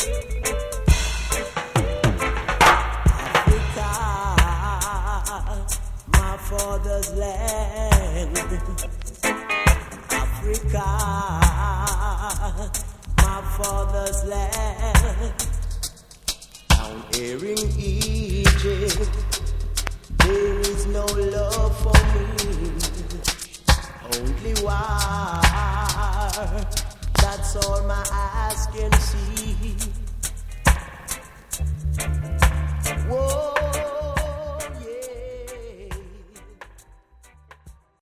My father's land, Africa, my father's land. Down here in Egypt, there is no love for me, only war. That's all my eyes can see. Whoa.